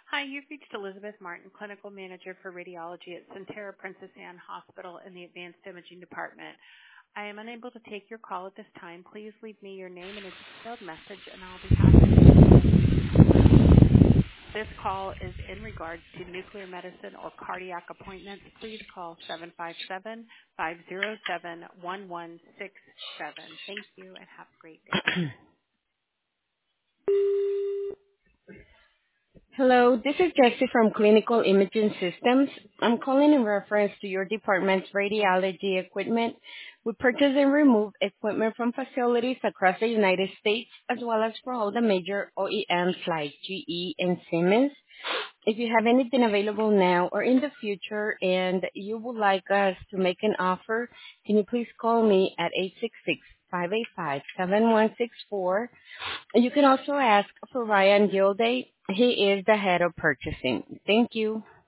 Hi, you've reached Elizabeth Martin, Clinical Manager for Radiology at Sentara Princess Anne Hospital in the Advanced Imaging Department. I am unable to take your call at this time. Please leave me your name and a detailed message, and I'll be happy to. This call is in regards to nuclear medicine or cardiac appointments. Please call 757-507-1167. Thank you, and have a great day. Hello, this is Jesse from Clinical Imaging Systems. I'm calling in reference to your department's radiology equipment. We purchase and remove equipment from facilities across the United States, as well as for all the major OEMs like GE and Siemens. If you have anything available now or in the future and you would like us to make an offer, can you please call me at 866-585-7164. You can also ask for Ryan Gilday. He is the head of purchasing. Thank you.